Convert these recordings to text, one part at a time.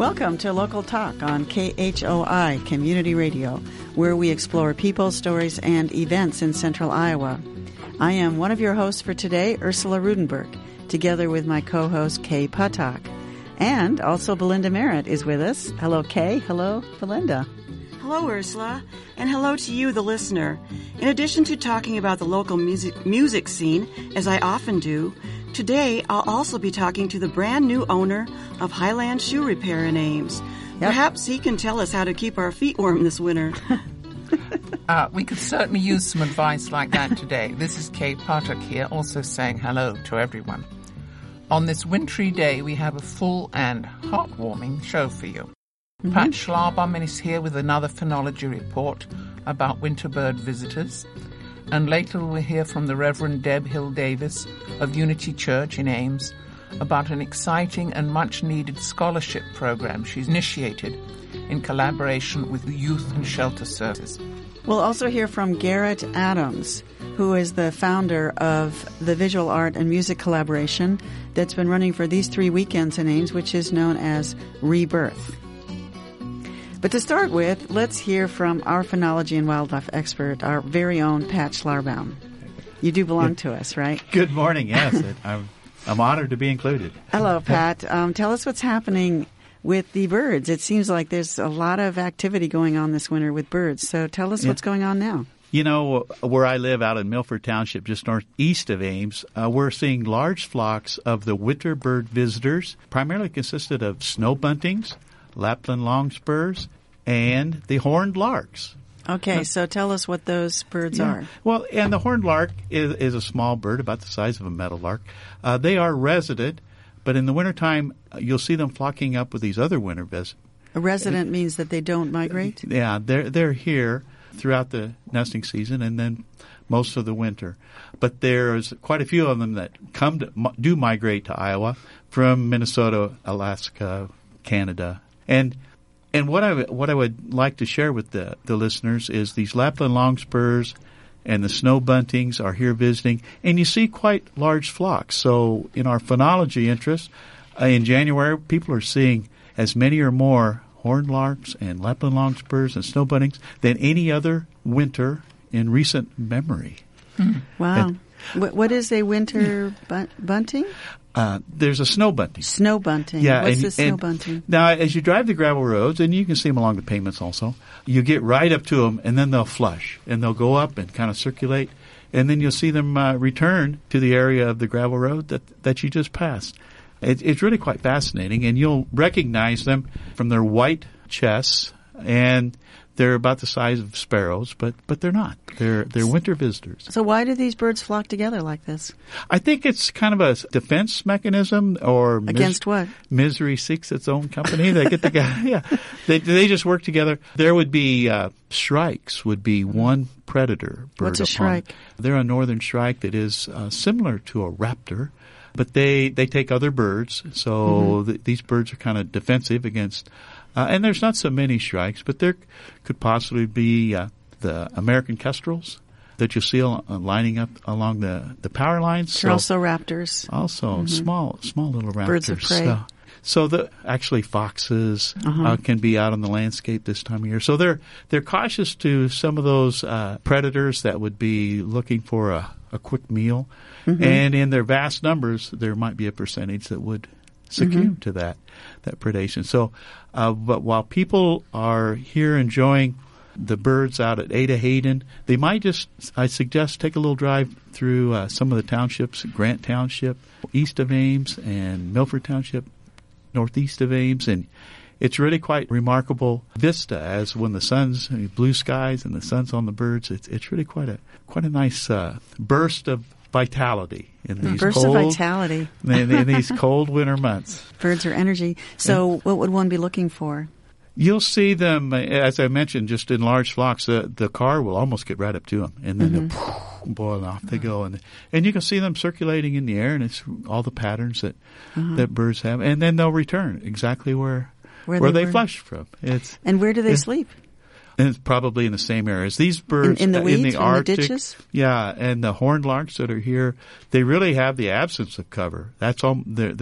Welcome to Local Talk on KHOI Community Radio, where we explore people, stories, and events in central Iowa. I am one of your hosts for today, Ursula Rudenberg, together with my co-host, Kay Patak. And also Belinda Merritt is with us. Hello, Kay. Hello, Belinda. Hello, Ursula, and hello to you, the listener. In addition to talking about the local music scene, as I often do, today I'll also be talking to the brand new owner of Highland Shoe Repair in Ames. Yep. Perhaps he can tell us how to keep our feet warm this winter. We could certainly use some advice like that today. This is Kay Patak here, also saying hello to everyone. On this wintry day, we have a full and heartwarming show for you. Pat Schlarbum is here with another phenology report about winter bird visitors. And later we'll hear from the Reverend Deb Hill Davis of Unity Church in Ames about an exciting and much-needed scholarship program she's initiated in collaboration with the Youth and Shelter Services. We'll also hear from Garrett Adams, who is the founder of the visual art and music collaboration that's been running for these 3 weekends in Ames, which is known as Rebirth. But to start with, let's hear from our phenology and wildlife expert, our very own Pat Schlarbum. You do belong to us, right? Good morning, yes. I'm honored to be included. Hello, Pat. Tell us what's happening with the birds. It seems like there's a lot of activity going on this winter with birds. So tell us what's going on now. You know, where I live out in Milford Township, just northeast of Ames, we're seeing large flocks of the winter bird visitors, primarily consisted of snow buntings, Lapland longspurs, and the horned larks. Okay, so tell us what those birds are. Well, and the horned lark is a small bird about the size of a meadowlark. They are resident, but in the wintertime, you'll see them flocking up with these other winter visitors. A resident means that they don't migrate? Yeah, they're here throughout the nesting season and then most of the winter. But there's quite a few of them that do migrate to Iowa from Minnesota, Alaska, Canada. And what I would like to share with the listeners is these Lapland longspurs and the snow buntings are here visiting, and you see quite large flocks. So in our phenology interest, in January, people are seeing as many or more horned larks and Lapland longspurs and snow buntings than any other winter in recent memory. Wow. What is a winter bunting? There's a snow bunting. Snow bunting. Yeah, what's the snow bunting? Now, as you drive the gravel roads, and you can see them along the pavements also, you get right up to them, and then they'll flush, and they'll go up and kind of circulate, and then you'll see them return to the area of the gravel road that you just passed. It's really quite fascinating, and you'll recognize them from their white chests, and they're about the size of sparrows, but they're not. They're winter visitors. So why do these birds flock together like this? I think it's kind of a defense mechanism, or against what? Misery seeks its own company. They get together. Yeah, they just work together. There would be shrikes. Would be one predator bird. What's a shrike? They're a northern shrike that is similar to a raptor. But they take other birds, so these birds are kind of defensive against, and there's not so many shrikes, but there could possibly be the American kestrels that you see lining up along the power lines. They're also raptors. Also small little raptors. Birds of prey. So actually foxes can be out on the landscape this time of year. So they're cautious to some of those predators that would be looking for a quick meal. And in their vast numbers, there might be a percentage that would succumb to that predation. So, but while people are here enjoying the birds out at Ada Hayden, they might I suggest, take a little drive through some of the townships, Grant Township, east of Ames, and Milford Township, northeast of Ames, and it's really quite remarkable vista as when the sun's blue skies and the sun's on the birds. It's really quite a nice burst of vitality in these in these cold winter months. Birds are energy. So what would one be looking for? You'll see them, as I mentioned, just in large flocks. The car will almost get right up to them, and then they'll boil off they go, and you can see them circulating in the air, and it's all the patterns that birds have, and then they'll return exactly where they flushed from. And where do they sleep? And it's probably in the same areas. These birds in the weeds, in the Arctic, the ditches? Yeah, and the horned larks that are here, they really have the absence of cover. That's all. They're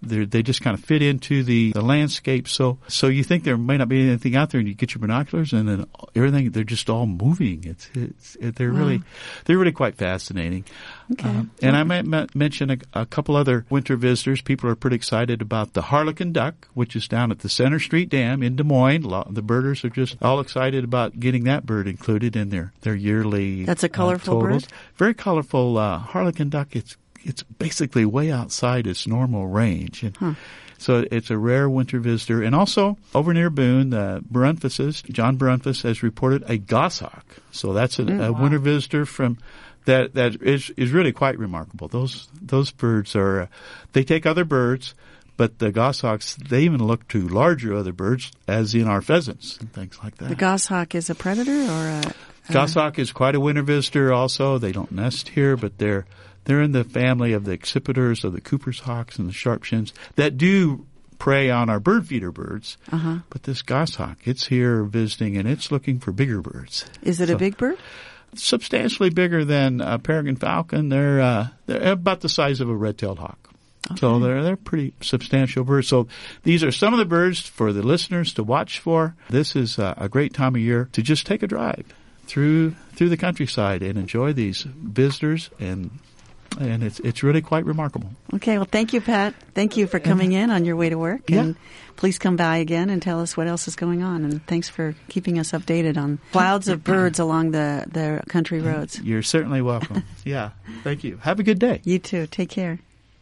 They just kind of fit into the landscape. So you think there may not be anything out there, and you get your binoculars, and then everything, they're just all moving. They're really quite fascinating. Okay. And I might mention a couple other winter visitors. People are pretty excited about the Harlequin duck, which is down at the Center Street Dam in Des Moines. The birders are just all excited about getting that bird included in their yearly. That's a colorful totals. bird? Very colorful Harlequin duck. It's basically way outside its normal range. And so it's a rare winter visitor. And also, over near Boone, the Barunfuses, John Barunfus has reported a goshawk. So that's a winter visitor from that is really quite remarkable. Those birds are they take other birds, but the goshawks, they even look to larger other birds, as in our pheasants and things like that. The goshawk is a predator or a... Goshawk is quite a winter visitor also. They don't nest here, but they're in the family of the accipiters, of the Cooper's hawks and the sharpshins that do prey on our bird feeder birds. But this goshawk, it's here visiting, and it's looking for bigger birds. Is it a big bird? Substantially bigger than a peregrine falcon. They're about the size of a red-tailed hawk. Okay. So they're pretty substantial birds. So these are some of the birds for the listeners to watch for. This is a great time of year to just take a drive through the countryside and enjoy these visitors, and it's really quite remarkable. Okay, well, thank you, Pat. Thank you for coming in on your way to work. And please come by again and tell us what else is going on. And thanks for keeping us updated on clouds of birds along the country roads. You're certainly welcome. Yeah, thank you. Have a good day. You too. Take care.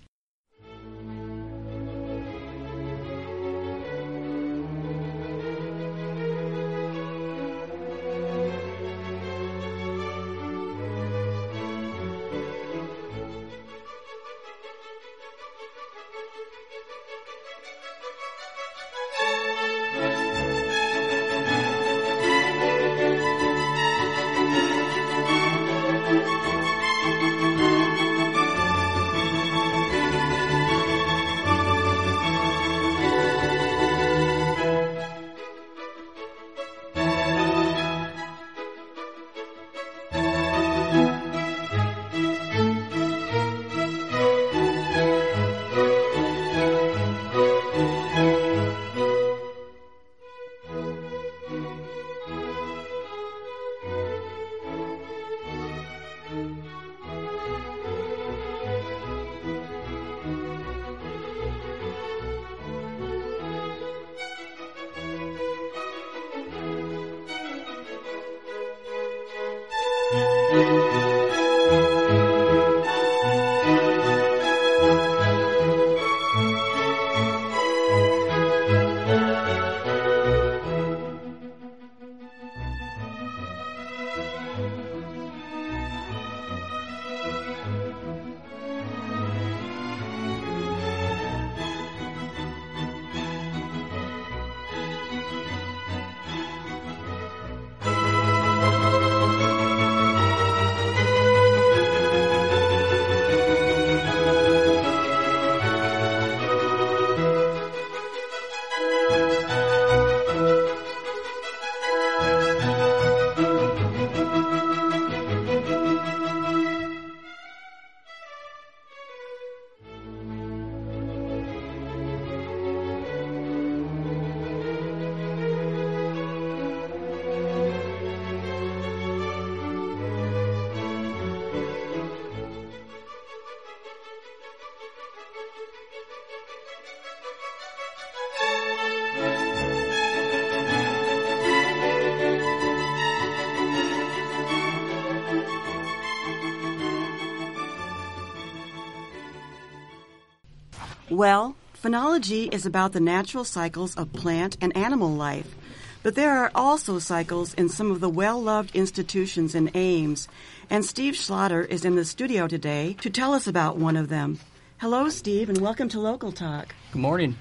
Well, phenology is about the natural cycles of plant and animal life, but there are also cycles in some of the well-loved institutions in Ames, and Steve Schlatter is in the studio today to tell us about one of them. Hello, Steve, and welcome to Local Talk. Good morning.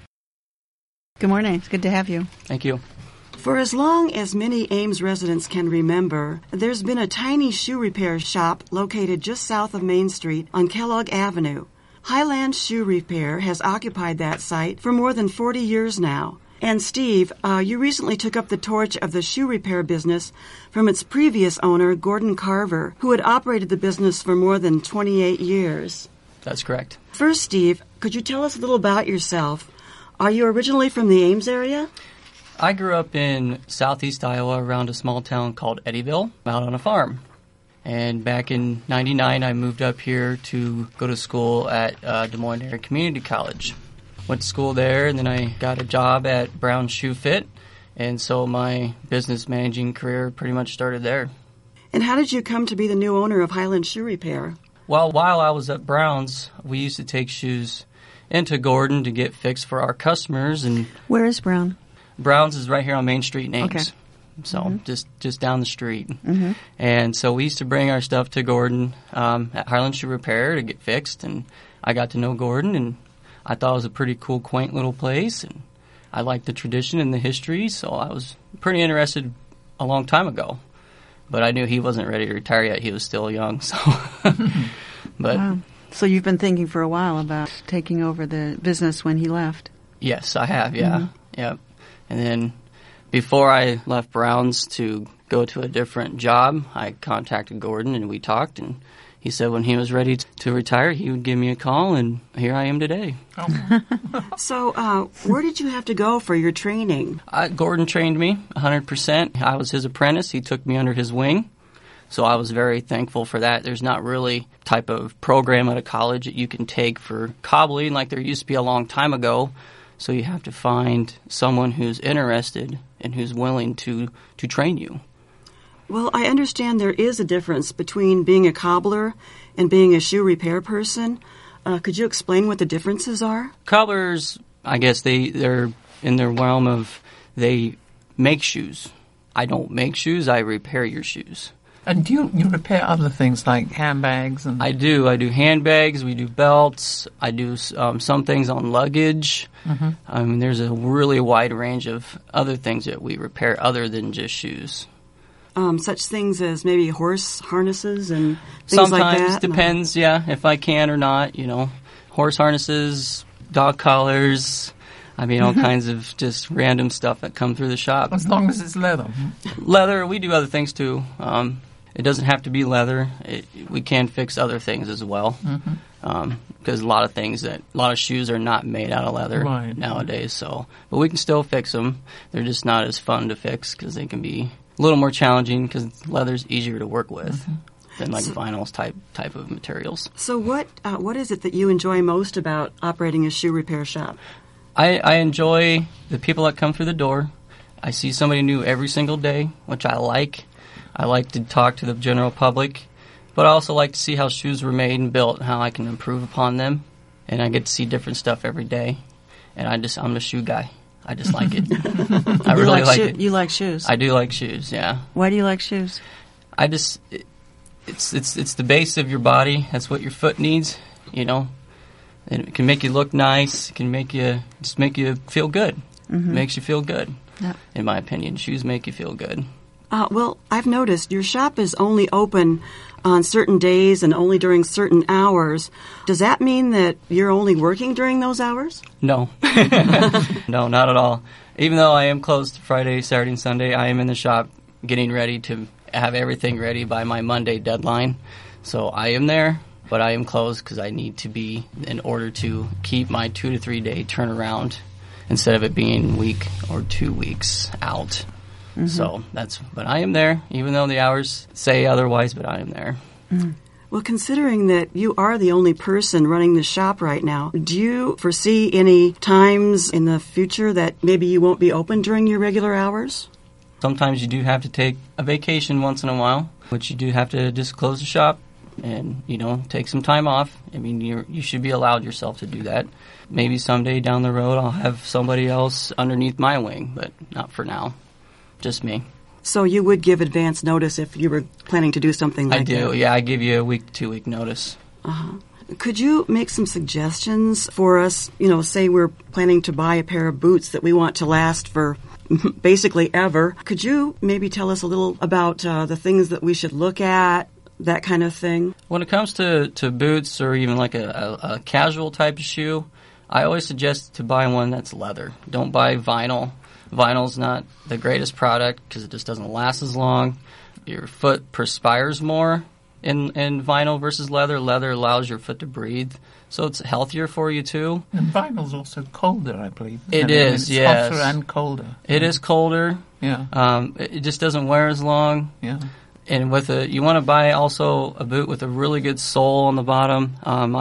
Good morning. It's good to have you. Thank you. For as long as many Ames residents can remember, there's been a tiny shoe repair shop located just south of Main Street on Kellogg Avenue. Highland Shoe Repair has occupied that site for more than 40 years now. And Steve, you recently took up the torch of the shoe repair business from its previous owner, Gordon Carver, who had operated the business for more than 28 years. That's correct. First, Steve, could you tell us a little about yourself? Are you originally from the Ames area? I grew up in southeast Iowa around a small town called Eddyville, out on a farm. And back in '99, I moved up here to go to school at Des Moines Area Community College. Went to school there, and then I got a job at Brown Shoe Fit, and so my business managing career pretty much started there. And how did you come to be the new owner of Highland Shoe Repair? Well, while I was at Brown's, we used to take shoes into Gordon to get fixed for our customers. And Where is Brown? Brown's is right here on Main Street in Ames. Okay. So just down the street. Mm-hmm. And so we used to bring our stuff to Gordon at Highland Shoe Repair to get fixed. And I got to know Gordon, and I thought it was a pretty cool, quaint little place. And I liked the tradition and the history, so I was pretty interested a long time ago. But I knew he wasn't ready to retire yet. He was still young. So, but Wow. So you've been thinking for a while about taking over the business when he left. yes, I have, yeah. Yep. And then before I left Brown's to go to a different job, I contacted Gordon and we talked, and he said when he was ready to retire, he would give me a call, and here I am today. So where did you have to go for your training? Gordon trained me 100%. I was his apprentice. He took me under his wing. So I was very thankful for that. There's not really type of program at a college that you can take for cobbling like there used to be a long time ago. So you have to find someone who's interested and who's willing to train you. Well, I understand there is a difference between being a cobbler and being a shoe repair person. Could you explain what the differences are? Cobblers, I guess they're in their realm of they make shoes. I don't make shoes, I repair your shoes. And do you repair other things like handbags? And I do handbags, we do belts, I do some things on luggage. Mm-hmm. There's a really wide range of other things that we repair other than just shoes. Such things as maybe horse harnesses and things like that? Sometimes, depends, yeah, if I can or not, horse harnesses, dog collars, all kinds of just random stuff that come through the shop. as long as it's leather. Leather, we do other things too. It doesn't have to be leather. We can fix other things as well. Because a lot of shoes are not made out of leather nowadays. So, but we can still fix them. They're just not as fun to fix because they can be a little more challenging because leather's easier to work with than like vinyls type of materials. So what is it that you enjoy most about operating a shoe repair shop? I enjoy the people that come through the door. I see somebody new every single day, which I like. I like to talk to the general public, but I also like to see how shoes were made and built and how I can improve upon them. And I get to see different stuff every day. And I'm a shoe guy. I just like it. I really like it. You like shoes? I do like shoes, yeah. Why do you like shoes? It's the base of your body. That's what your foot needs, And it can make you look nice. It can make you feel good. Mm-hmm. Makes you feel good, in my opinion. Shoes make you feel good. Well, I've noticed your shop is only open on certain days and only during certain hours. Does that mean that you're only working during those hours? No. No, not at all. Even though I am closed Friday, Saturday, and Sunday, I am in the shop getting ready to have everything ready by my Monday deadline. So I am there, but I am closed because I need to be in order to keep my 2 to 3 day turnaround instead of it being week or 2 weeks out. Mm-hmm. So but I am there, even though the hours say otherwise, but I am there. Mm. Well, considering that you are the only person running the shop right now, do you foresee any times in the future that maybe you won't be open during your regular hours? Sometimes you do have to take a vacation once in a while, which you do have to just close the shop and, take some time off. You should be allowed yourself to do that. Maybe someday down the road I'll have somebody else underneath my wing, but not for now. Just me. So you would give advance notice if you were planning to do something like that? I do, yeah. I give you a week, 2 week notice. Uh-huh. Could you make some suggestions for us? Say we're planning to buy a pair of boots that we want to last for basically ever. Could you maybe tell us a little about the things that we should look at, that kind of thing? When it comes to boots or even like a casual type of shoe, I always suggest to buy one that's leather. Don't buy vinyl. Vinyl's not the greatest product because it just doesn't last as long. Your foot perspires more And vinyl versus leather allows your foot to breathe, so it's healthier for you too. And vinyl's also colder, I believe. It is, it's yes. hotter and colder. It is colder. Yeah. It just doesn't wear as long. Yeah. And you want to buy also a boot with a really good sole on the bottom.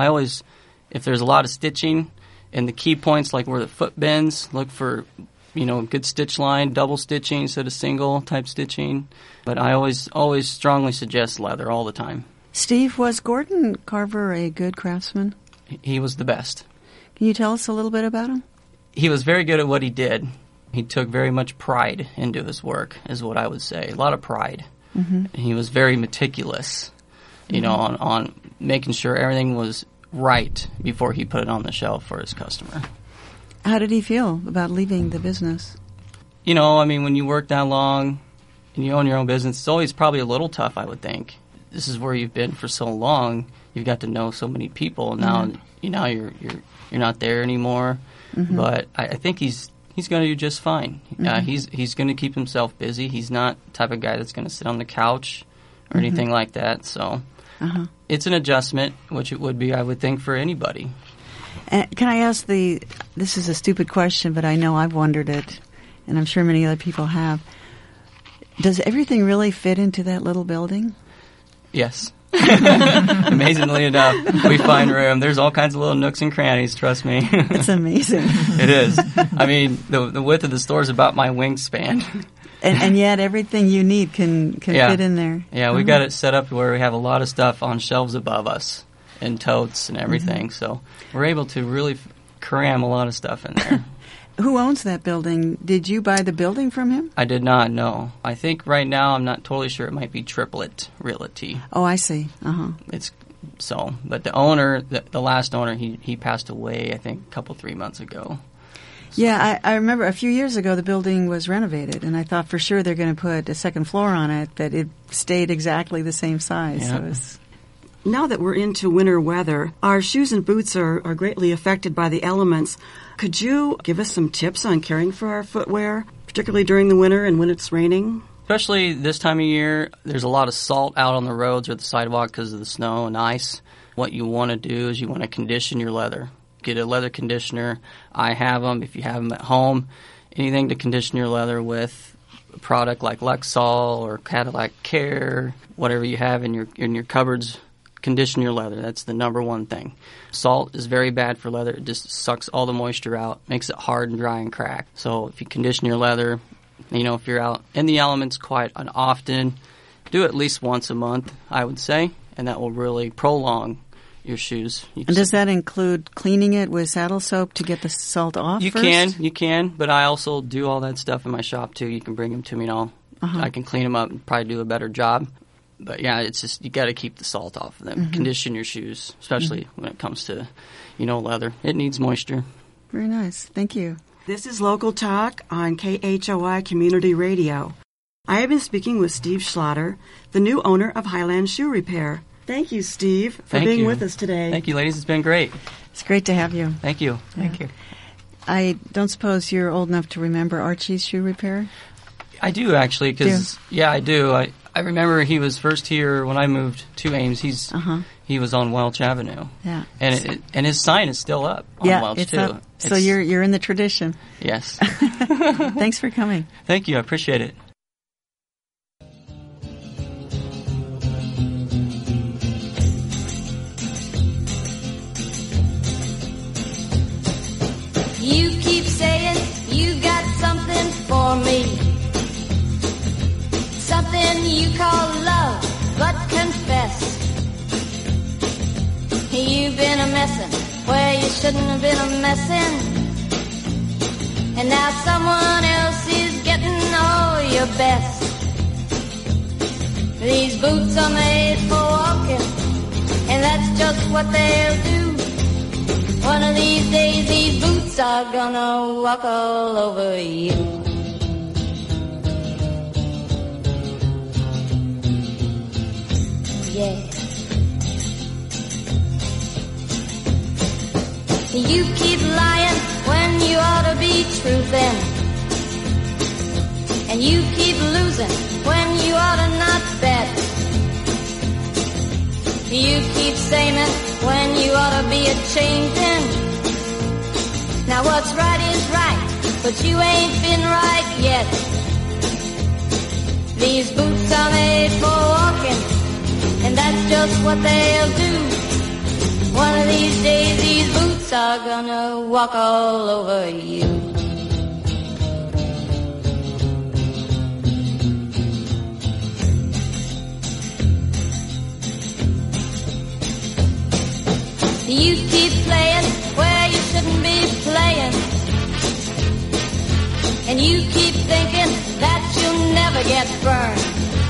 If there's a lot of stitching and the key points, like where the foot bends, look for, good stitch line, double stitching instead of single type stitching. But I always strongly suggest leather all the time. Steve, was Gordon Carver a good craftsman? He was the best. Can you tell us a little bit about him? He was very good at what he did. He took very much pride into his work, is what I would say. A lot of pride. Mm-hmm. He was very meticulous, on making sure everything was right before he put it on the shelf for his customer. How did he feel about leaving the business? When you work that long and you own your own business, it's always probably a little tough, I would think. This is where you've been for so long. You've got to know so many people. Now, you're not there anymore. Mm-hmm. But I think he's going to do just fine. Mm-hmm. He's going to keep himself busy. He's not the type of guy that's going to sit on the couch or mm-hmm. anything like that. So it's an adjustment, which it would be, I would think, for anybody. Can I ask this is a stupid question, but I know I've wondered it, and I'm sure many other people have. Does everything really fit into that little building? Yes. Amazingly enough, we find room. There's all kinds of little nooks and crannies, trust me. It's amazing. It is. The width of the store is about my wingspan. And yet everything you need can fit in there. Yeah, we got it set up where we have a lot of stuff on shelves above us and totes and everything. Mm-hmm. So we're able to really cram a lot of stuff in there. Who owns that building? Did you buy the building from him? I did not, no. I think right now, I'm not totally sure, it might be Triplet Realty. Oh, I see. But the owner, the last owner, he passed away, I think, 3 months ago. So. Yeah, I remember a few years ago the building was renovated, and I thought for sure they're going to put a second floor on it, that it stayed exactly the same size. Yeah. So now that we're into winter weather, our shoes and boots are greatly affected by the elements. Could you give us some tips on caring for our footwear, particularly during the winter and when it's raining? Especially this time of year, there's a lot of salt out on the roads or the sidewalk because of the snow and ice. What you want to do is you want to condition your leather. Get a leather conditioner. I have them. If you have them at home, anything to condition your leather with, a product like Lexol or Cadillac Care, whatever you have in your cupboards, condition your leather. That's the number one thing. Salt is very bad for leather. It just sucks all the moisture out, makes it hard and dry and cracked. So if you condition your leather, if you're out in the elements quite often, do it at least once a month, I would say, and that will really prolong your shoes. And does that include cleaning it with saddle soap to get the salt off You first? You can, but I also do all that stuff in my shop too. You can bring them to me and I can clean them up and probably do a better job. But yeah, it's just you got to keep the salt off of them. Mm-hmm. Condition your shoes, especially when it comes to, leather. It needs moisture. Very nice. Thank you. This is Local Talk on KHOI Community Radio. I have been speaking with Steve Schlatter, the new owner of Highland Shoe Repair. Thank you, Steve, for being with us today. Thank you, ladies. It's been great. It's great to have you. Thank you. Yeah. Thank you. I don't suppose you're old enough to remember Archie's Shoe Repair? I do, actually, because, I do. I remember he was first here when I moved to Ames. He was on Welch Avenue. Yeah. And his sign is still up on Welch, it's too. Up. So you're in the tradition. Yes. Thanks for coming. Thank you. I appreciate it. You keep saying you got something for me, something you call love, but confess you've been a messin' where you shouldn't have been a messin', and now someone else is getting all your best. These boots are made for walking, and that's just what they'll do. One of these days these boots are gonna walk all over you. Yeah. You keep lying when you ought to be truthin', and you keep losing when you ought to not bet. You keep saying when you ought to be a-changing. Now what's right is right, but you ain't been right yet. These boots are made for walking, and that's just what they'll do. One of these days these boots are gonna walk all over you. You keep playing where you shouldn't be playing, and you keep thinking that you'll never get burned.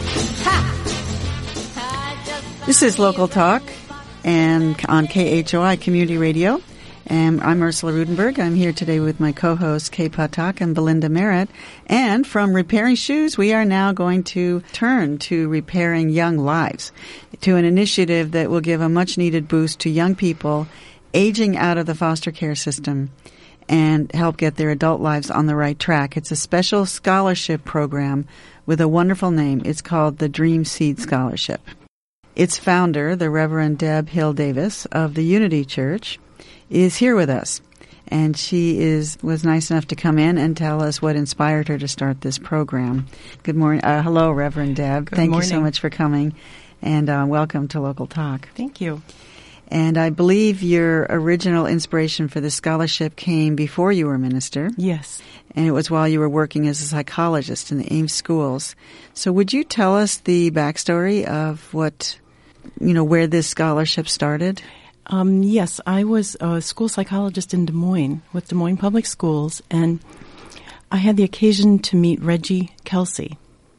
Ha! This is Local Talk and on KHOI Community Radio. And I'm Ursula Rudenberg. I'm here today with my co-hosts Kay Patak and Belinda Merritt. And from repairing shoes, we are now going to turn to repairing young lives, to an initiative that will give a much-needed boost to young people aging out of the foster care system and help get their adult lives on the right track. It's a special scholarship program with a wonderful name. It's called the Dream Seed Scholarship. Its founder, the Reverend Deb Hill Davis of the Unity Church, is here with us, and she was nice enough to come in and tell us what inspired her to start this program. Good morning. Hello, Reverend Deb. Thank you so much for coming, and welcome to Local Talk. Thank you. And I believe your original inspiration for this scholarship came before you were a minister. Yes. And it was while you were working as a psychologist in the Ames schools. So would you tell us the backstory of where this scholarship started? Yes, I was a school psychologist in Des Moines with Des Moines Public Schools, and I had the occasion to meet Reggie Kelsey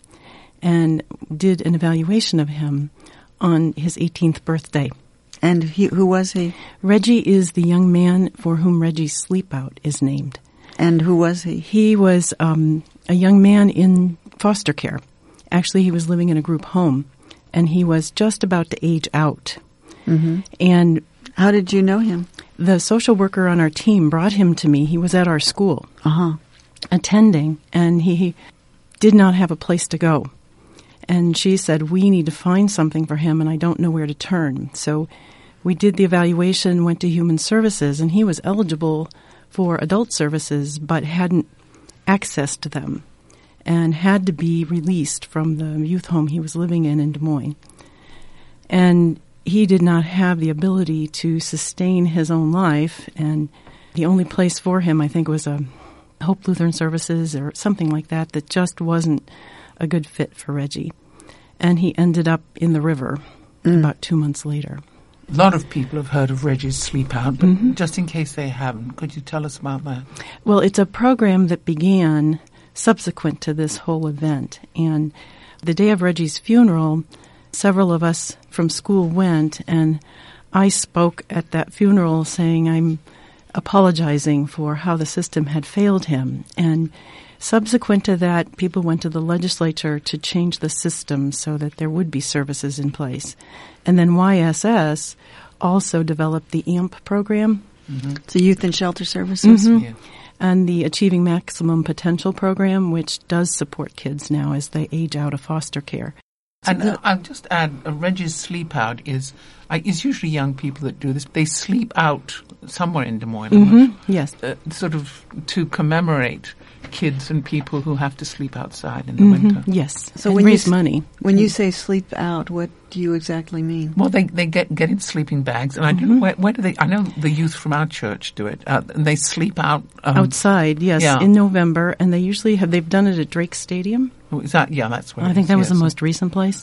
and did an evaluation of him on his 18th birthday. And who was he? Reggie is the young man for whom Reggie's Sleep Out is named. And who was he? He was a young man in foster care. Actually, he was living in a group home, and he was just about to age out. Mm-hmm. And how did you know him? The social worker on our team brought him to me. He was at our school attending, and he did not have a place to go. And she said, we need to find something for him, and I don't know where to turn. So we did the evaluation, went to Human Services, and he was eligible for adult services but hadn't accessed them and had to be released from the youth home he was living in Des Moines. And he did not have the ability to sustain his own life, and the only place for him, I think, was Hope Lutheran Services or something like that just wasn't a good fit for Reggie. And he ended up in the river about 2 months later. A lot of people have heard of Reggie's Sleep Out, but just in case they haven't, could you tell us about that? Well, it's a program that began subsequent to this whole event. And the day of Reggie's funeral, several of us from school went, and I spoke at that funeral saying I'm apologizing for how the system had failed him. And subsequent to that, people went to the legislature to change the system so that there would be services in place. And then YSS also developed the AMP program. Mm-hmm. The Youth and Shelter Services. Mm-hmm. Yeah. And the Achieving Maximum Potential program, which does support kids now as they age out of foster care. And I'll just add, Reggie's Sleep Out is usually young people that do this. They sleep out somewhere in Des Moines. Yes. Sort of to commemorate kids and people who have to sleep outside in the winter. Yes. So and when raise money. When you say sleep out, what do you exactly mean? Well, they get in sleeping bags, and I don't know where do they? I know the youth from our church do it. They sleep out outside. Yes, in November, and they usually they've done it at Drake Stadium. Is that? Yeah, that's what I think that was the most recent place.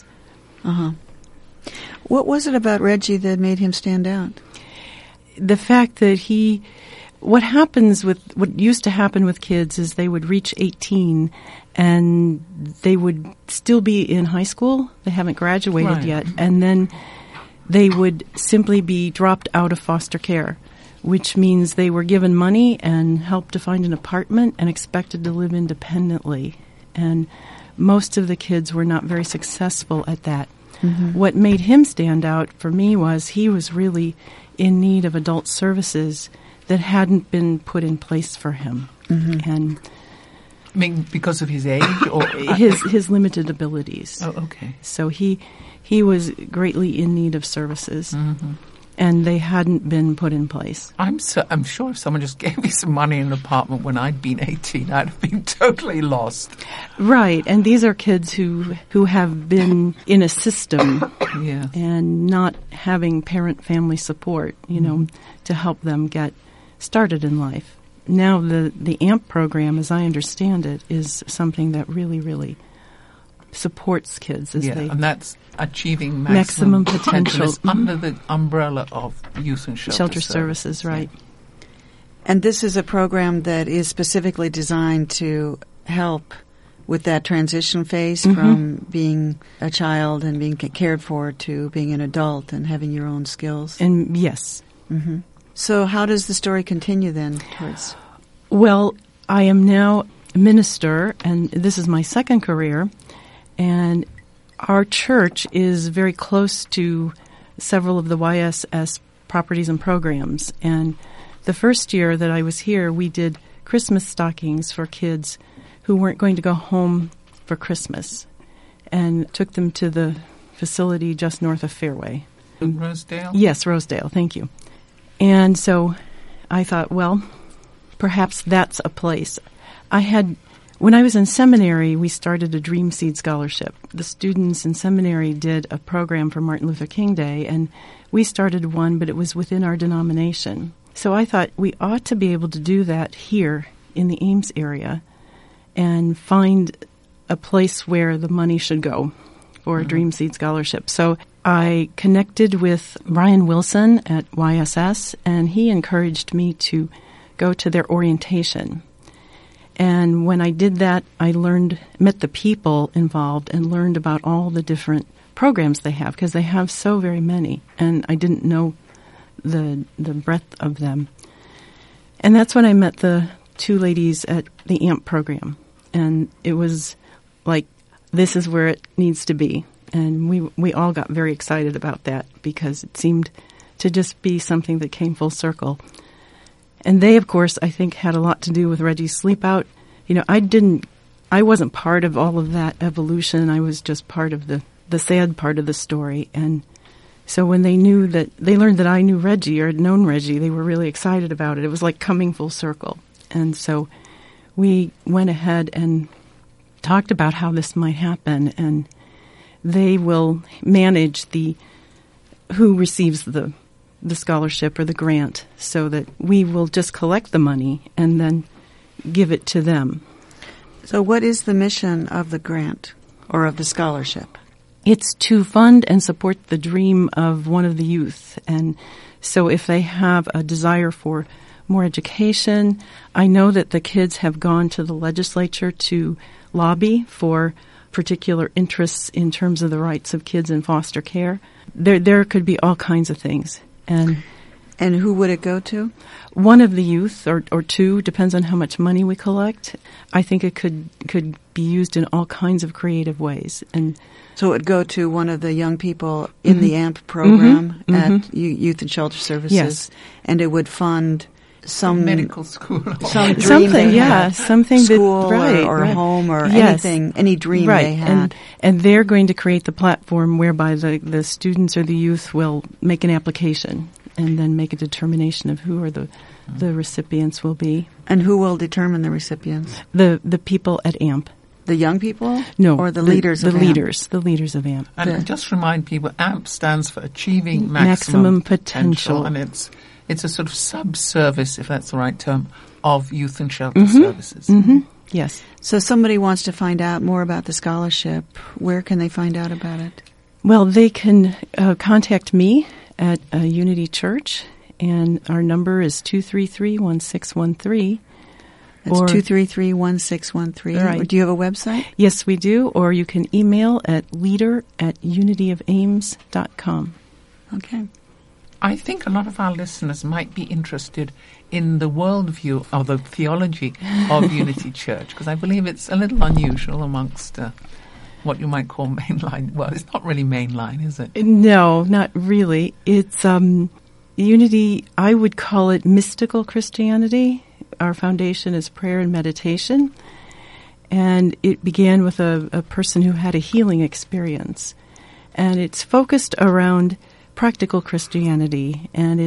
What was it about Reggie that made him stand out? The fact that what used to happen with kids is they would reach 18 and they would still be in high school. They haven't graduated yet. And then they would simply be dropped out of foster care, which means they were given money and helped to find an apartment and expected to live independently. And most of the kids were not very successful at that. What made him stand out for me was he was really in need of adult services that hadn't been put in place for him. And I mean, because of his age or his limited abilities. Oh, okay. So he was greatly in need of services, and they hadn't been put in place. I'm sure if someone just gave me some money in an apartment when I'd been 18, I'd have been totally lost. Right, and these are kids who have been in a system Yeah. and not having parent-family support, to help them get started in life. Now the AMP program, as I understand it, is something that really, really supports kids as they... and that's achieving maximum potential. It's under the umbrella of youth and shelter services, right. And this is a program that is specifically designed to help with that transition phase from being a child and being cared for to being an adult and having your own skills. And yes. Mm-hmm. So how does the story continue then towards? Well, I am now a minister, and this is my second career, and our church is very close to several of the YSS properties and programs. And the first year that I was here, we did Christmas stockings for kids who weren't going to go home for Christmas, and took them to the facility just north of Fairway. In Rosedale? Yes, Rosedale, thank you. And so I thought, well, perhaps that's a place. When I was in seminary, we started a Dream Seed Scholarship. The students in seminary did a program for Martin Luther King Day, and we started one, but it was within our denomination. So I thought we ought to be able to do that here in the Ames area and find a place where the money should go for a Dream Seed Scholarship. So I connected with Ryan Wilson at YSS, and he encouraged me to go to their orientation. And when I did that, I met the people involved and learned about all the different programs they have, because they have so very many, and I didn't know the breadth of them. And that's when I met the two ladies at the AMP program, and it was like, this is where it needs to be. And we all got very excited about that because it seemed to just be something that came full circle. And they, of course, I think had a lot to do with Reggie's Sleep Out. I wasn't part of all of that evolution. I was just part of the sad part of the story. And so when they learned that I knew Reggie or had known Reggie, they were really excited about it. It was like coming full circle. And so we went ahead and talked about how this might happen, and they will manage who receives the scholarship or the grant, so that we will just collect the money and then give it to them. So what is the mission of the grant or of the scholarship? It's to fund and support the dream of one of the youth. And so if they have a desire for more education, I know that the kids have gone to the legislature to lobby for particular interests in terms of the rights of kids in foster care. There could be all kinds of things. And who would it go to? One of the youth or two, depends on how much money we collect. I think it could be used in all kinds of creative ways. And so it would go to one of the young people in the AMP program at Youth and Shelter Services, yes. And it would fund some medical school, some dream something, they had. something school that, or home or yes. anything, any dream they had. And they're going to create the platform whereby the students or the youth will make an application and then make a determination of who are the recipients will be. And who will determine the recipients? The people at AMP. The young people? No. Or the leaders of AMP? The leaders of AMP. And just remind people, AMP stands for Achieving Maximum Potential. And it's a sort of sub-service, if that's the right term, of Youth and Shelter Services. Mm-hmm. Yes. So somebody wants to find out more about the scholarship. Where can they find out about it? Well, they can contact me at Unity Church, and our number is 233-1613. That's 233-1613. Right. Do you have a website? Yes, we do. Or you can email at leader@unityofames.com. Okay. I think a lot of our listeners might be interested in the worldview or the theology of Unity Church, because I believe it's a little unusual amongst what you might call mainline. Well, it's not really mainline, is it? No, not really. It's Unity, I would call it mystical Christianity. Our foundation is prayer and meditation. And it began with a person who had a healing experience. And it's focused around practical Christianity, and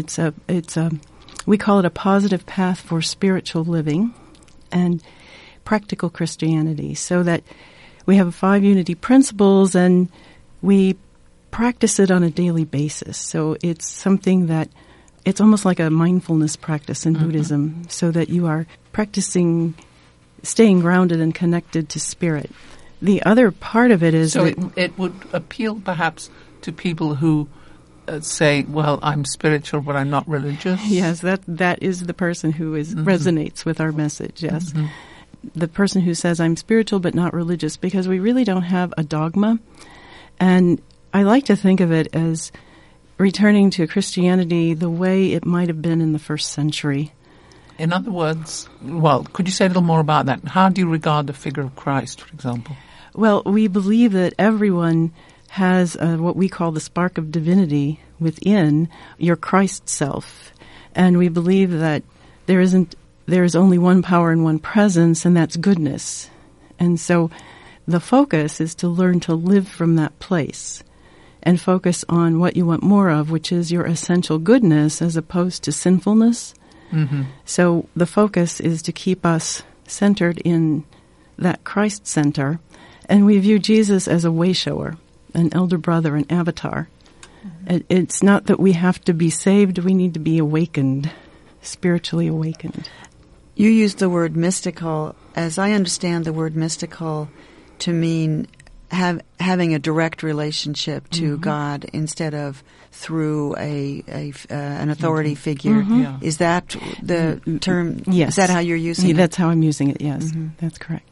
we call it a positive path for spiritual living and practical Christianity, so that we have 5 unity principles and we practice it on a daily basis. So it's something that it's almost like a mindfulness practice in Buddhism, so that you are practicing staying grounded and connected to spirit. The other part of it is so it would appeal perhaps to people who say, well, I'm spiritual, but I'm not religious. Yes, that is the person who resonates with our message, yes. The person who says, I'm spiritual but not religious, because we really don't have a dogma. And I like to think of it as returning to Christianity the way it might have been in the first century. In other words, well, could you say a little more about that? How do you regard the figure of Christ, for example? Well, we believe that everyone has what we call the spark of divinity within your Christ self. And we believe that there is only one power and one presence, and that's goodness. And so the focus is to learn to live from that place and focus on what you want more of, which is your essential goodness as opposed to sinfulness. So the focus is to keep us centered in that Christ center. And we view Jesus as a way shower, an elder brother, an avatar. It's not that we have to be saved, we need to be awakened, spiritually awakened. You used the word mystical. As I understand the word mystical to mean having a direct relationship to God instead of through an authority figure. Yeah. Is that the term? Yes. Is that how you're using it? That's how I'm using it, yes. That's correct.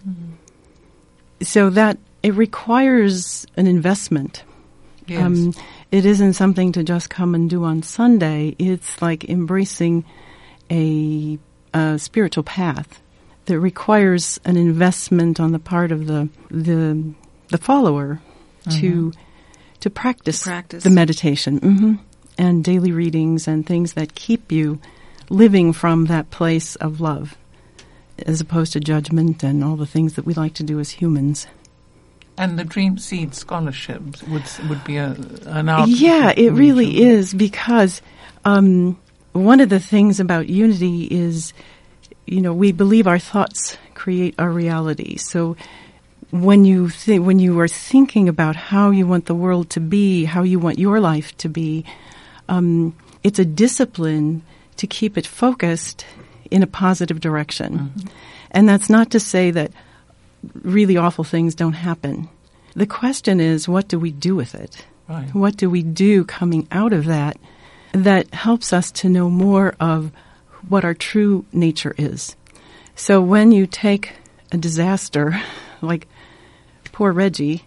So that it requires an investment. Yes. It isn't something to just come and do on Sunday. It's like embracing a spiritual path that requires an investment on the part of the follower to practice the meditation and daily readings and things that keep you living from that place of love, as opposed to judgment and all the things that we like to do as humans. And the Dream Seed Scholarship would be an outreach. Yeah, it really is, because one of the things about unity is, we believe our thoughts create our reality. So when you are thinking about how you want the world to be, how you want your life to be, it's a discipline to keep it focused in a positive direction. And that's not to say that really awful things don't happen. The question is, what do we do with it? Right. What do we do coming out of that helps us to know more of what our true nature is? So when you take a disaster, like poor Reggie,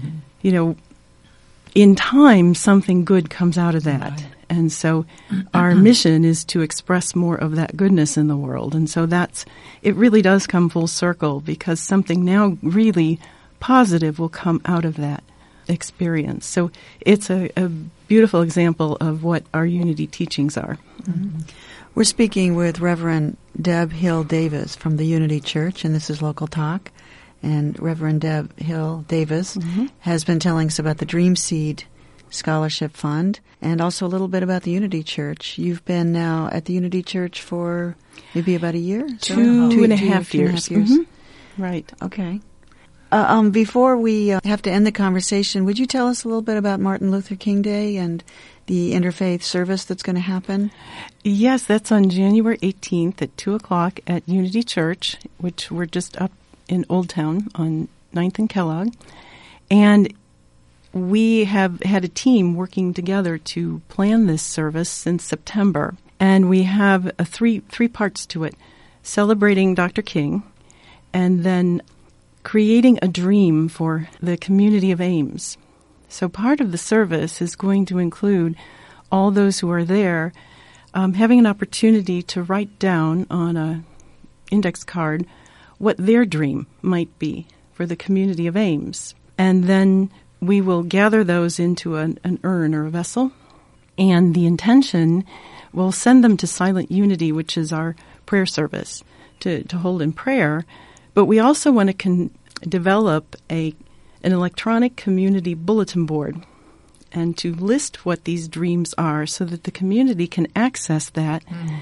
in time something good comes out of that. Right. And so our mission is to express more of that goodness in the world. And so it really does come full circle, because something now really positive will come out of that experience. So it's a beautiful example of what our unity teachings are. We're speaking with Reverend Deb Hill Davis from the Unity Church, and this is Local Talk. And Reverend Deb Hill Davis has been telling us about the Dream Seed Scholarship Fund, and also a little bit about the Unity Church. You've been now at the Unity Church for maybe about a year? Two and a half years. Right. Okay. Before we have to end the conversation, would you tell us a little bit about Martin Luther King Day and the interfaith service that's going to happen? Yes, that's on January 18th at 2 o'clock at Unity Church, which we're just up in Old Town on 9th and Kellogg. And we have had a team working together to plan this service since September. And we have three parts to it: celebrating Dr. King, and then creating a dream for the community of Ames. So part of the service is going to include all those who are there having an opportunity to write down on an index card what their dream might be for the community of Ames. And then we will gather those into an urn or a vessel, and the intention, we'll send them to Silent Unity, which is our prayer service, to hold in prayer. But we also want to develop an electronic community bulletin board and to list what these dreams are so that the community can access that.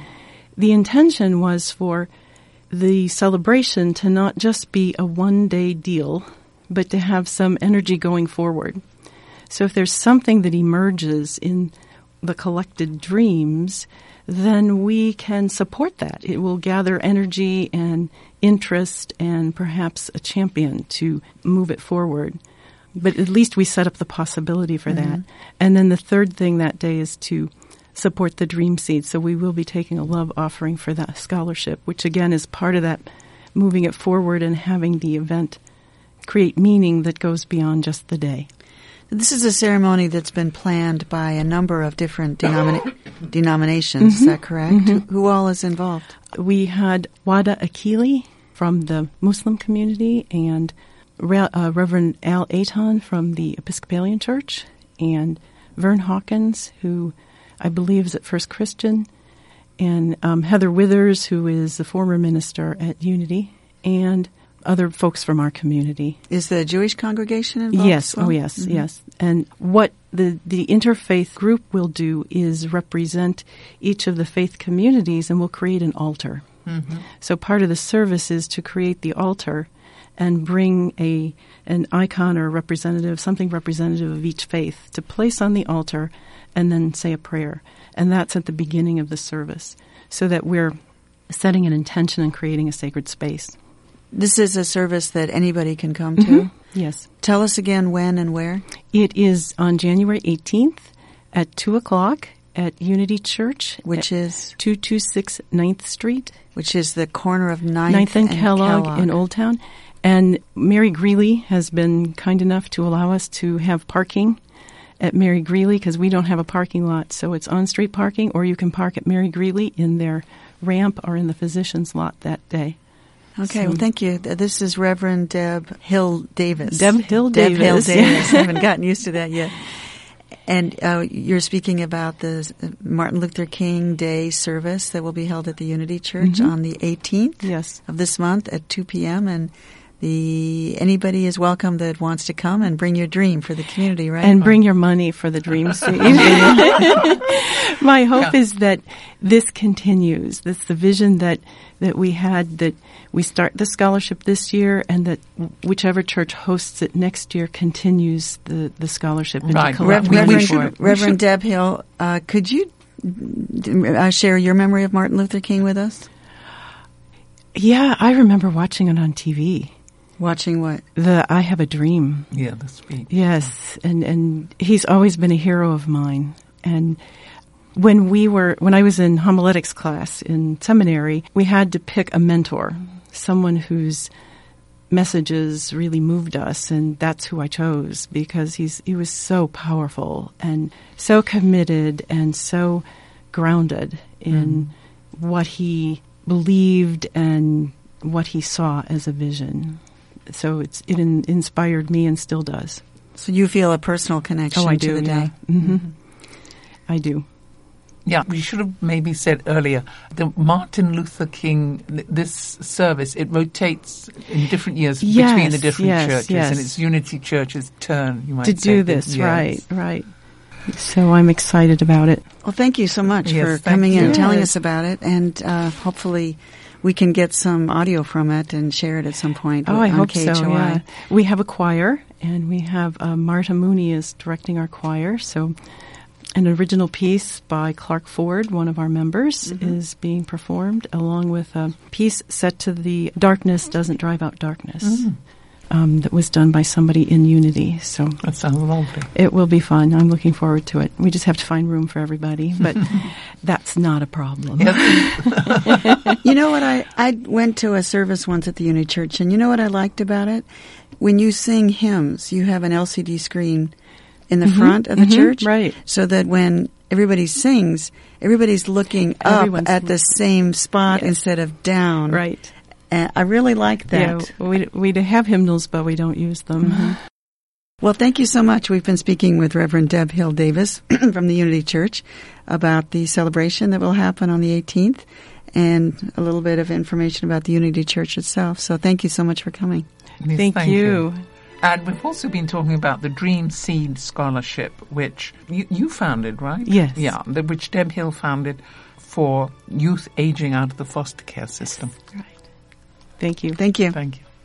The intention was for the celebration to not just be a one-day deal, but to have some energy going forward. So if there's something that emerges in the collected dreams, then we can support that. It will gather energy and interest and perhaps a champion to move it forward. But at least we set up the possibility for that. And then the third thing that day is to support the Dream Seed. So we will be taking a love offering for that scholarship, which again is part of that moving it forward and having the event create meaning that goes beyond just the day. This is a ceremony that's been planned by a number of different denominations. Is that correct? Who all is involved? We had Wada Akili from the Muslim community and Reverend Al Aiton from the Episcopalian Church and Vern Hawkins, who I believe is at First Christian, and Heather Withers, who is the former minister at Unity, and other folks from our community. Is the Jewish congregation involved? Yes. Well? Oh, yes, yes. And what the interfaith group will do is represent each of the faith communities, and we'll create an altar. So part of the service is to create the altar and bring an icon or representative, something representative of each faith, to place on the altar and then say a prayer. And that's at the beginning of the service, so that we're setting an intention and creating a sacred space. This is a service that anybody can come to? Yes. Tell us again when and where. It is on January 18th at 2 o'clock at Unity Church. Which is? 226 9th Street. Which is the corner of 9th and Kellogg in Old Town. And Mary Greeley has been kind enough to allow us to have parking at Mary Greeley, because we don't have a parking lot. So it's on-street parking, or you can park at Mary Greeley in their ramp or in the physician's lot that day. Okay, well, thank you. This is Reverend Deb Hill Davis. Deb Hill Davis. I haven't gotten used to that yet. And you're speaking about the Martin Luther King Day service that will be held at the Unity Church on the 18th of this month at 2 p.m. And anybody is welcome that wants to come and bring your dream for the community, right? And bring your money for the Dream Seed. My hope is that this continues. That's the vision that we had, that we start the scholarship this year, and that whichever church hosts it next year continues the scholarship. Right. Reverend Deb Hill, could you share your memory of Martin Luther King with us? Yeah, I remember watching it on TV. Watching what? The I Have a Dream. Yeah, the speech. Yes, and he's always been a hero of mine. And when I was in homiletics class in seminary, we had to pick a mentor, someone whose messages really moved us, and that's who I chose, because he was so powerful and so committed and so grounded in what he believed and what he saw as a vision. So it inspired me and still does. So you feel a personal connection to the day? Yeah. I do. Yeah, we should have maybe said earlier, the Martin Luther King, this service, it rotates in different years between the different churches, and it's Unity Church's turn, you might say. To do this, right. So I'm excited about it. Well, thank you so much for coming in and telling us about it, and hopefully we can get some audio from it and share it at some point. I hope KHOI. so, yeah. We have a choir, and we have Marta Mooney is directing our choir, so an original piece by Clark Ford, one of our members, is being performed, along with a piece set to the Darkness Doesn't Drive Out Darkness. That was done by somebody in Unity. So that sounds lovely. It will be fun. I'm looking forward to it. We just have to find room for everybody, but that's not a problem. You know what? I went to a service once at the Unity Church, and you know what I liked about it? When you sing hymns, you have an LCD screen in the front of the church, right? So that when everybody sings, everybody's looking up at the same spot instead of down, right? I really like that. Yeah, we have hymnals, but we don't use them. Well, thank you so much. We've been speaking with Reverend Deb Hill Davis from the Unity Church about the celebration that will happen on the 18th. and a little bit of information about the Unity Church itself. So thank you so much for coming. Yes, Thank you. And we've also been talking about the Dream Seed Scholarship, which you founded, right? Yes. Yeah, which Deb Hill founded for youth aging out of the foster care system. Right. Thank you. Thank you. Thank you.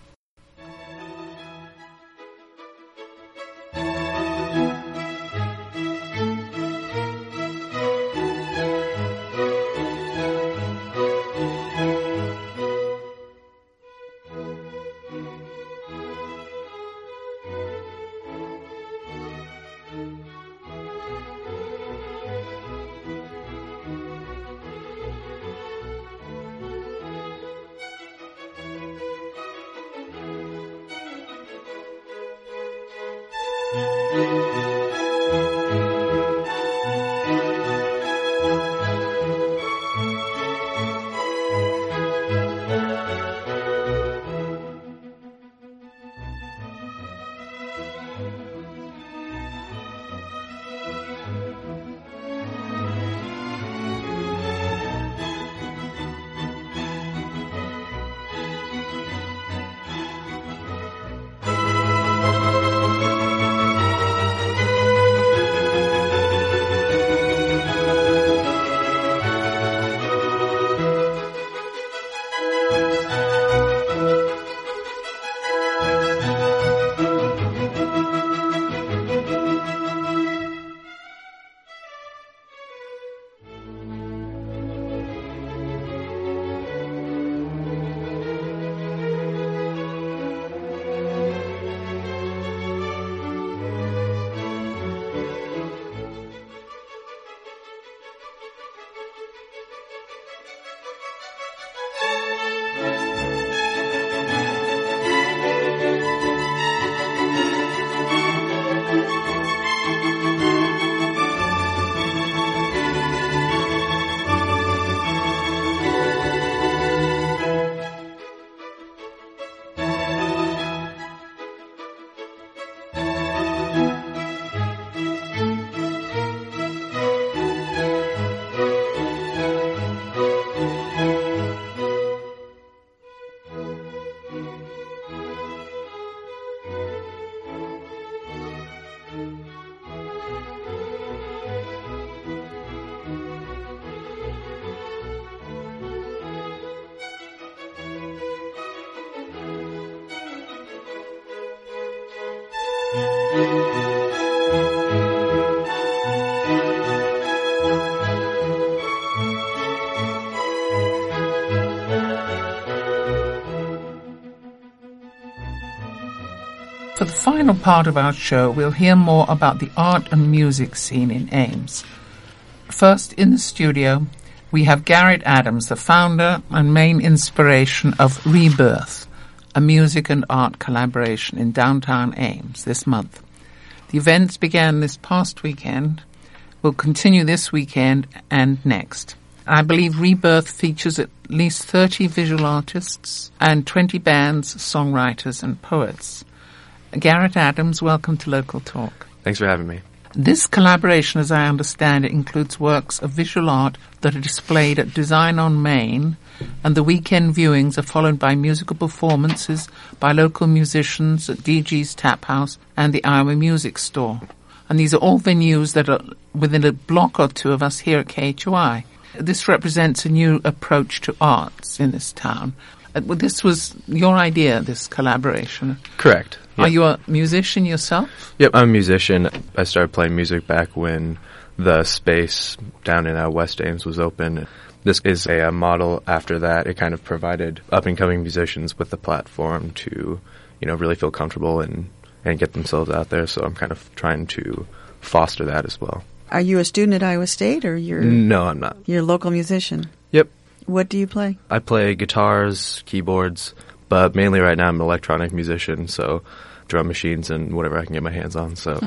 For the final part of our show, we'll hear more about the art and music scene in Ames. First, in the studio, we have Garrett Adams, the founder and main inspiration of Rebirth, a music and art collaboration in downtown Ames this month. The events began this past weekend, will continue this weekend and next. I believe Rebirth features at least 30 visual artists and 20 bands, songwriters and poets. Garrett Adams, welcome to Local Talk. Thanks for having me. This collaboration, as I understand it, includes works of visual art that are displayed at Design on Main, and the weekend viewings are followed by musical performances by local musicians at DG's Tap House and the Iowa Music Store. And these are all venues that are within a block or two of us here at KHOI. This represents a new approach to arts in this town. This was your idea, this collaboration. Correct. Yep. Are you a musician yourself? Yep, I'm a musician. I started playing music back when the space down in West Ames was open. This is a model after that. It kind of provided up-and-coming musicians with the platform to, really feel comfortable and get themselves out there. So I'm kind of trying to foster that as well. Are you a student at Iowa State, or you're... No, I'm not. You're a local musician? Yep. What do you play? I play guitars, keyboards, but mainly right now I'm an electronic musician, so drum machines and whatever I can get my hands on. So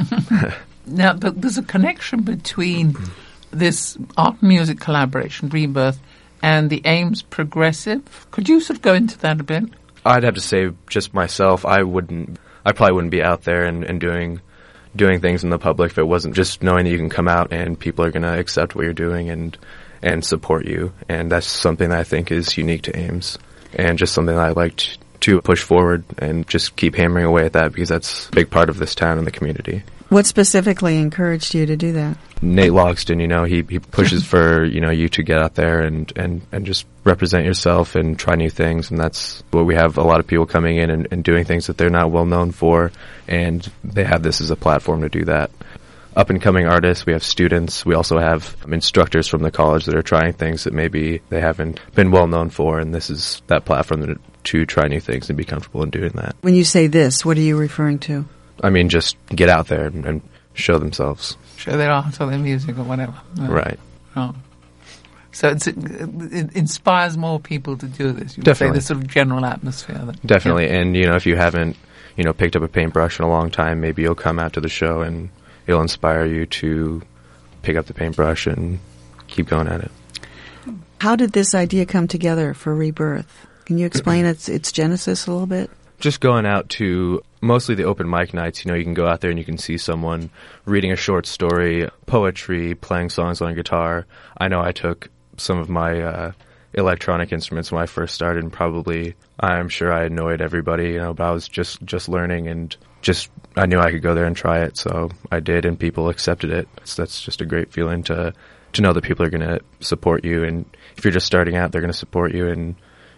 Now, but there's a connection between this art music collaboration, Rebirth, and the Ames Progressive. Could you sort of go into that a bit? I'd have to say just myself, I probably wouldn't be out there and doing doing things in the public if it wasn't just knowing that you can come out and people are going to accept what you're doing and support you. And that's something that I think is unique to Ames, and just something that I like to push forward and just keep hammering away at that, because that's a big part of this town and the community. What specifically encouraged you to do that? Nate Logston, he pushes for, you to get out there and just represent yourself and try new things. And that's what we have, a lot of people coming in and doing things that they're not well known for. And they have this as a platform to do that. Up and coming artists, we have students. We also have instructors from the college that are trying things that maybe they haven't been well known for. And this is that platform to try new things and be comfortable in doing that. When you say this, what are you referring to? I mean, just get out there and show themselves. Show their art or their music or whatever. Right. Oh. So it inspires more people to do this. You would Definitely. say the sort of general atmosphere. Definitely. Yeah. And, if you haven't, picked up a paintbrush in a long time, maybe you'll come out to the show and it'll inspire you to pick up the paintbrush and keep going at it. How did this idea come together for Rebirth? Can you explain its genesis a little bit? Just going out to mostly the open mic nights, you can go out there and you can see someone reading a short story, poetry, playing songs on a guitar. I know I took some of my electronic instruments when I first started, and probably, I'm sure I annoyed everybody, but I was just learning, and I knew I could go there and try it, so I did, and people accepted it. So that's just a great feeling to know that people are going to support you, and if you're just starting out, they're going to support you and,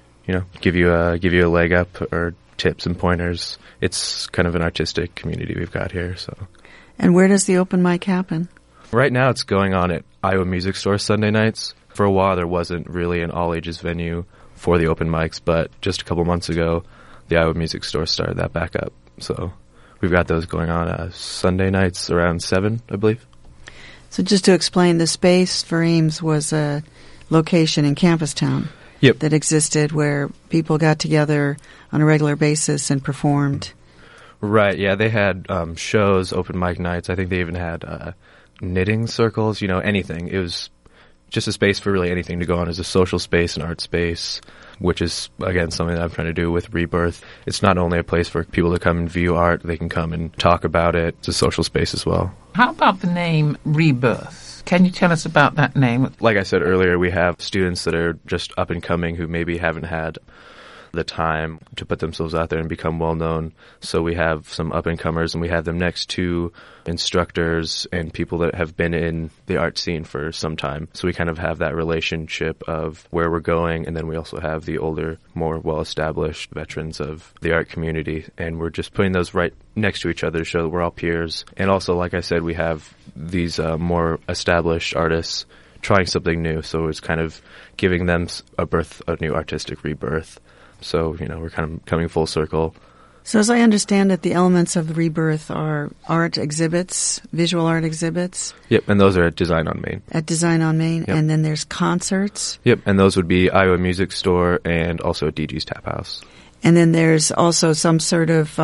give you a leg up or tips and pointers. It's kind of an artistic community we've got here. So, and where does the open mic happen? Right now it's going on at Iowa Music Store Sunday nights. For a while there wasn't really an all-ages venue for the open mics, but just a couple months ago the Iowa Music Store started that back up. So we've got those going on Sunday nights around 7, I believe. So just to explain, the space for Ames was a location in Campus Town. Yep. That existed where people got together on a regular basis and performed. Right, yeah, they had shows, open mic nights. I think they even had knitting circles, anything. It was just a space for really anything to go on as a social space, an art space, which is, again, something that I'm trying to do with Rebirth. It's not only a place for people to come and view art, they can come and talk about it. It's a social space as well. How about the name Rebirth? Can you tell us about that name? Like I said earlier, we have students that are just up and coming who maybe haven't had the time to put themselves out there and become well known. So we have some up and comers, and we have them next to instructors and people that have been in the art scene for some time. So we kind of have that relationship of where we're going, and then we also have the older, more well-established veterans of the art community, and we're just putting those right next to each other to show that we're all peers. And also, like I said, we have these more established artists trying something new, so it's kind of giving them a new artistic rebirth. So, we're kind of coming full circle. So as I understand it, the elements of the Rebirth are art exhibits, visual art exhibits. Yep, and those are at Design on Main. At Design on Main, yep. And then there's concerts. Yep, and those would be Iowa Music Store and also DG's Tap House. And then there's also some sort of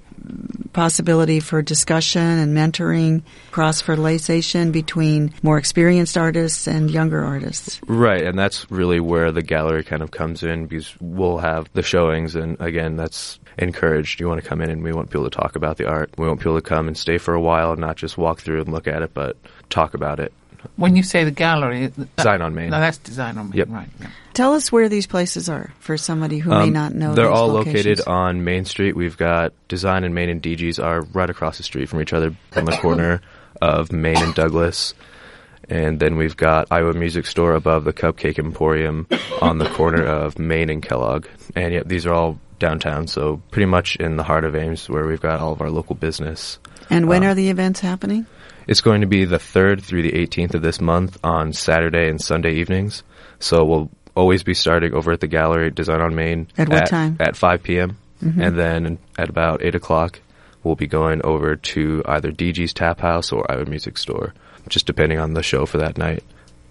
possibility for discussion and mentoring, cross-fertilization between more experienced artists and younger artists. Right, and that's really where the gallery kind of comes in, because we'll have the showings, and again, that's encouraged. You want to come in and we want people to talk about the art. We want people to come and stay for a while and not just walk through and look at it, but talk about it. When you say the gallery... Design on Main. No, that's Design on Main, yep. Right. Yeah. Tell us where these places are for somebody who may not know they're these all locations. Located on Main Street. We've got Design and Main and DG's are right across the street from each other on the corner of Main and Douglas. And then we've got Iowa Music Store above the Cupcake Emporium on the corner of Main and Kellogg. And yet these are all downtown, so pretty much in the heart of Ames where we've got all of our local business. And when are the events happening? It's going to be the 3rd through the 18th of this month on Saturday and Sunday evenings. So we'll always be starting over at the gallery at Design on Main. At what time? At 5 p.m. Mm-hmm. And then at about 8 o'clock, we'll be going over to either DG's Tap House or Iowa Music Store, just depending on the show for that night.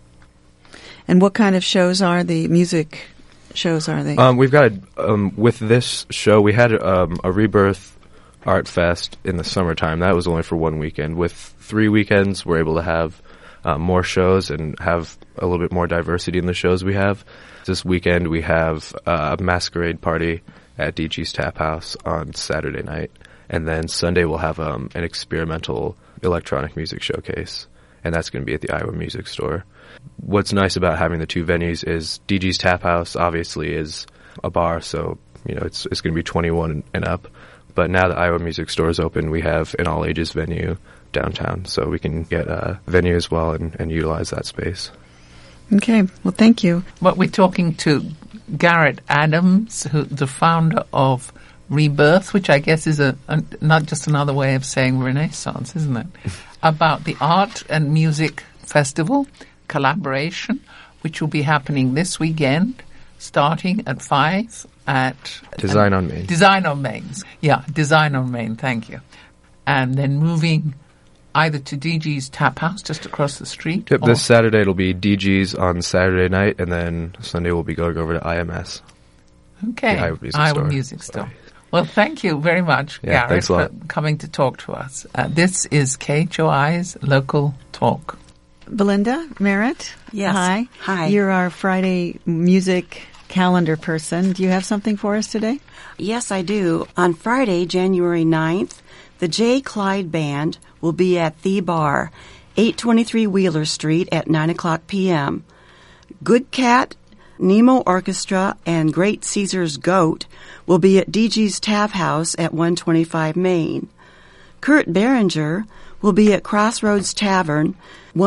And what kind of shows are the music shows are they? We've got, with this show, we had a Rebirth Art Fest in the summertime. That was only for one weekend. With 3 weekends, we're able to have more shows and have a little bit more diversity in the shows we have. This weekend, we have a masquerade party at DG's Tap House on Saturday night. And then Sunday we'll have an experimental electronic music showcase, and that's going to be at the Iowa Music Store. What's nice about having the two venues is DG's Tap House obviously is a bar, so it's going to be 21 and up. But now that Iowa Music Store is open, we have an all-ages venue downtown, so we can get a venue as well and utilize that space. Okay, well, thank you. But we're talking to Garrett Adams, the founder of Rebirth, which I guess is not just another way of saying Renaissance, isn't it? About the Art and Music Festival collaboration, which will be happening this weekend, starting at 5 at Design on Main. Design on Main. Yeah, Design on Main, thank you. And then moving either to DG's Tap House just across the street. Yep, this Saturday it'll be DG's on Saturday night, and then Sunday we'll be going over to IMS. Okay, Iowa Music Store. Well, thank you very much, Garrett, for coming to talk to us. This is KHOI's Local Talk. Belinda Merritt. Yes. Hi. Hi. You're our Friday music calendar person. Do you have something for us today? Yes, I do. On Friday, January 9th, the J. Clyde Band will be at The Bar, 823 Wheeler Street at 9 o'clock p.m. Good Cat, Nemo Orchestra, and Great Caesar's Goat will be at DG's Tap House at 125 Main. Kurt Behringer will be at Crossroads Tavern,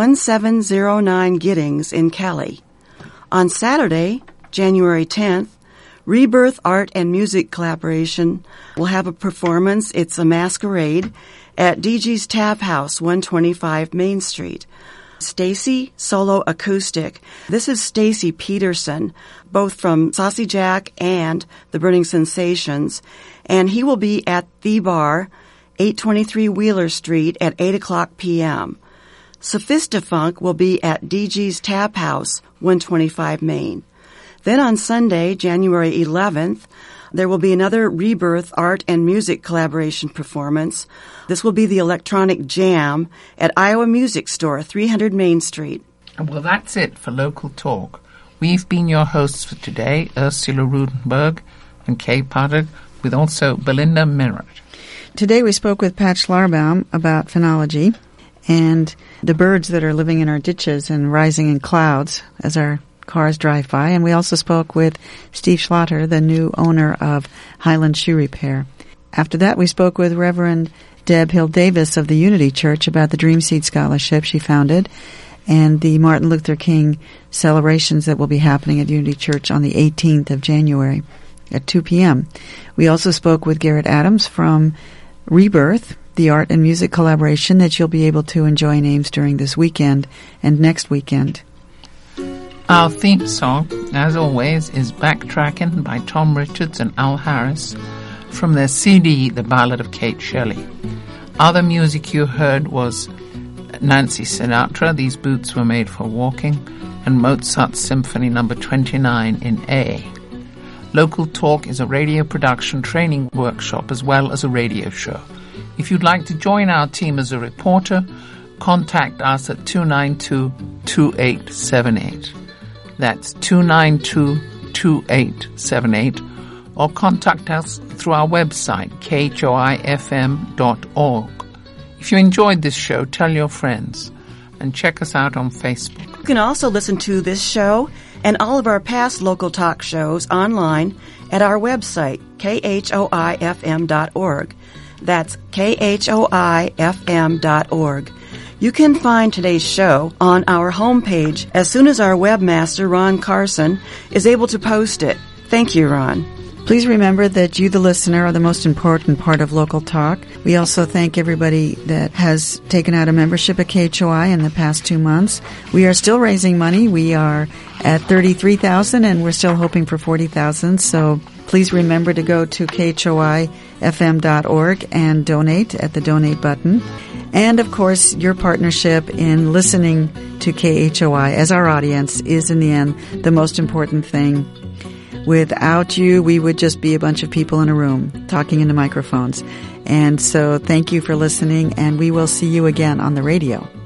1709 Giddings in Kelly. On Saturday, January 10th, Rebirth Art and Music Collaboration will have a performance. It's a masquerade at DG's Tap House, 125 Main Street. Stacy Solo Acoustic. This is Stacy Peterson, both from Saucy Jack and the Burning Sensations, and he will be at The Bar, 823 Wheeler Street at 8 o'clock p.m. Sophistafunk will be at DG's Tap House, 125 Main. Then on Sunday, January 11th, there will be another Rebirth Art and Music collaboration performance. This will be the Electronic Jam at Iowa Music Store, 300 Main Street. Well, that's it for Local Talk. We've been your hosts for today, Ursula Rudenberg and Kay Potter, with also Belinda Merritt. Today we spoke with Pat Schlarbaum about phenology and the birds that are living in our ditches and rising in clouds as our cars drive by. And we also spoke with Steve Schlatter, the new owner of Highland Shoe Repair. After that, we spoke with Reverend Deb Hill Davis of the Unity Church about the Dream Seed Scholarship she founded and the Martin Luther King celebrations that will be happening at Unity Church on the 18th of January at 2 p.m. We also spoke with Garrett Adams from Rebirth, the art and music collaboration that you'll be able to enjoy in Ames during this weekend and next weekend. Our theme song, as always, is Backtracking by Tom Richards and Al Harris from their CD, The Ballad of Kate Shelley. Other music you heard was Nancy Sinatra, These Boots Were Made for Walking, and Mozart's Symphony No. 29 in A. Local Talk is a radio production training workshop as well as a radio show. If you'd like to join our team as a reporter, contact us at 292-2878. That's 292-2878, or contact us through our website, khoifm.org. If you enjoyed this show, tell your friends, and check us out on Facebook. You can also listen to this show and all of our past Local Talk shows online at our website, khoifm.org. That's khoifm.org. You can find today's show on our homepage as soon as our webmaster, Ron Carson, is able to post it. Thank you, Ron. Please remember that you, the listener, are the most important part of Local Talk. We also thank everybody that has taken out a membership at KHOI in the past 2 months. We are still raising money. We are at $33,000 and we're still hoping for $40,000. So please remember to go to khoifm.org and donate at the donate button. And, of course, your partnership in listening to KHOI as our audience is, in the end, the most important thing. Without you, we would just be a bunch of people in a room talking into microphones. And so thank you for listening, and we will see you again on the radio.